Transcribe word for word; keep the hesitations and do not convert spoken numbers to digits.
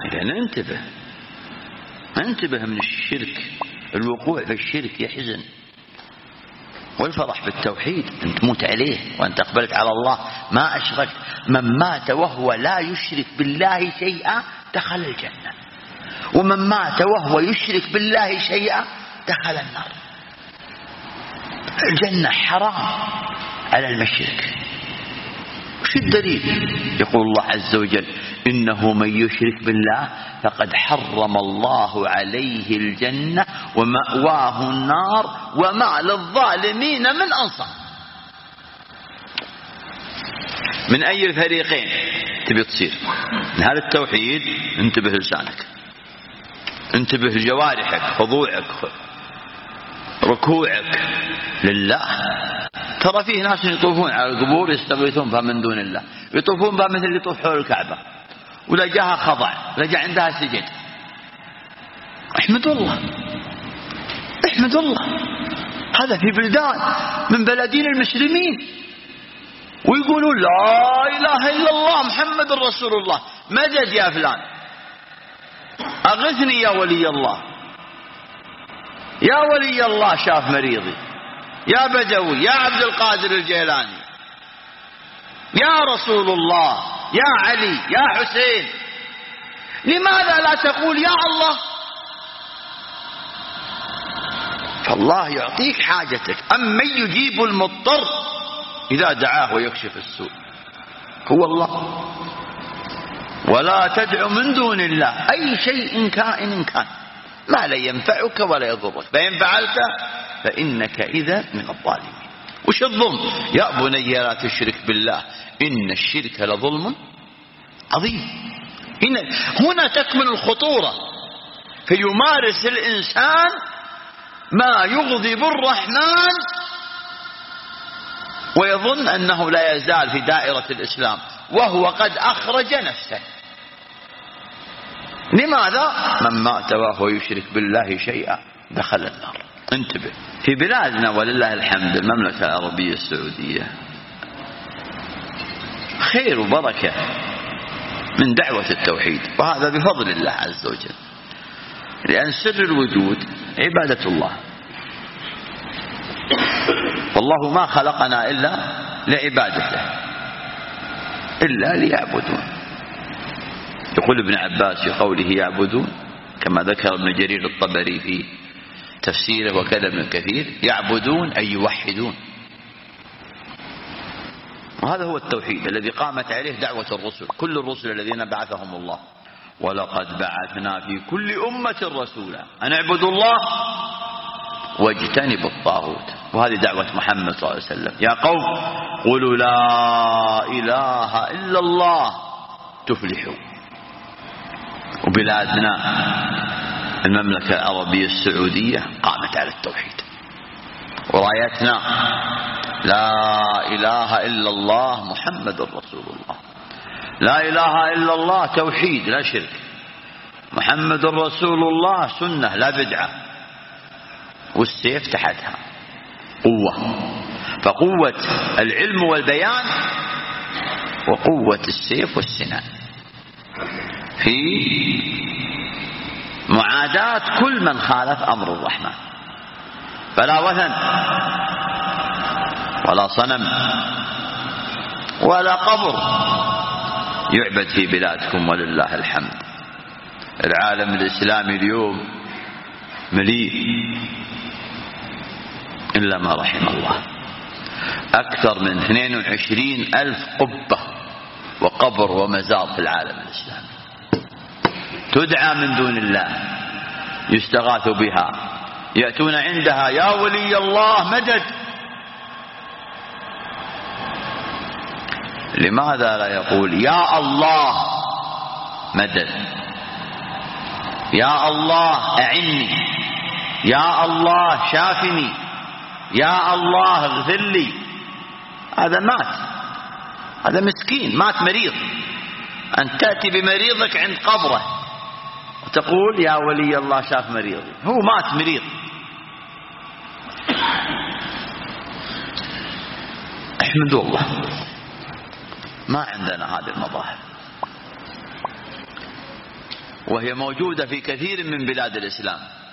إذن انتبه انتبه من الشرك. الوقوع في الشرك يحزن، والفرح بالتوحيد أن تموت عليه وأن تقبلت على الله ما أشركت. من مات وهو لا يشرك بالله شيئا دخل الجنة، ومن مات وهو يشرك بالله شيئا دخل النار. الجنة حرام على المشرك. وش الدليل؟ يقول الله عز وجل: إنه من يشرك بالله فقد حرم الله عليه الجنة ومأواه النار وما للظالمين من أنصار. من أي الفريقين تبي تصير؟ من هذا التوحيد انتبه لسانك، انتبه لجوارحك، خضوعك، ركوعك لله. ترى فيه ناس يطوفون على القبور يستغيثون بها من دون الله، يطوفون بها مثل اللي يطوف حول الكعبة، ولا جاها خضع، لا جاء عندها سجد. احمد الله، احمد الله. هذا في بلدان من بلدين المسلمين، ويقولون لا إله إلا الله محمد رسول الله. مدد يا فلان، أغثني يا ولي الله، يا ولي الله شاف مريضي، يا بدوي، يا عبد القادر الجيلاني، يا رسول الله، يا علي، يا حسين. لماذا لا تقول يا الله؟ فالله يعطيك حاجتك. أمن يجيب المضطر إذا دعاه ويكشف السوء هو الله. ولا تدع من دون الله أي شيء كائن كان ما لا ينفعك ولا يضرك، فإن فعلت فإنك إذا من الظالمين. وش الظلم؟ يا بني لا تشرك بالله إن الشرك لظلم عظيم. هنا, هنا تكمن الخطورة. فيمارس الإنسان ما يغضب الرحمن ويظن أنه لا يزال في دائرة الإسلام وهو قد أخرج نفسه. لماذا؟ من مات وهو يشرك بالله شيئا دخل النار. انتبه. في بلادنا ولله الحمد المملكة العربية السعودية خير وبركة من دعوة التوحيد، وهذا بفضل الله عز وجل، لأن سر الوجود عبادة الله، والله ما خلقنا إلا لعبادته إلا ليعبدون. يقول ابن عباس في قوله يعبدون كما ذكر ابن جرير الطبري في تفسيره وكذا ابن كثير، يعبدون أي يوحدون. وهذا هو التوحيد الذي قامت عليه دعوة الرسل، كل الرسل الذين بعثهم الله. ولقد بعثنا في كل أمة رسولا أن اعبدوا الله واجتنبوا الطاغوت. وهذه دعوة محمد صلى الله عليه وسلم: يا قوم قولوا لا إله إلا الله تفلحوا. وبلادنا المملكة العربية السعودية قامت على التوحيد، ورايتنا لا إله إلا الله محمد رسول الله. لا إله إلا الله توحيد لا شرك، محمد رسول الله سنة لا بدعة، والسيف تحتها قوة. فقوة العلم والبيان وقوة السيف والسنان في معاداة كل من خالف أمر الرحمن. فلا وثن ولا صنم ولا قبر يعبد في بلادكم ولله الحمد. العالم الإسلامي اليوم مليء إلا ما رحم الله، أكثر من اثنين وعشرين ألف قبة وقبر ومزار في العالم الإسلامي تدعى من دون الله، يستغاث بها، يأتون عندها يا ولي الله مدد. لماذا لا يقول يا الله مدد، يا الله أعني، يا الله شافني، يا الله اغفر لي؟ هذا مات، هذا مسكين مات مريض. أن تأتي بمريضك عند قبره وتقول يا ولي الله شاف مريضي، هو مات مريض. احمدوا الله ما عندنا هذه المظاهر. وهي موجودة في كثير من بلاد الإسلام.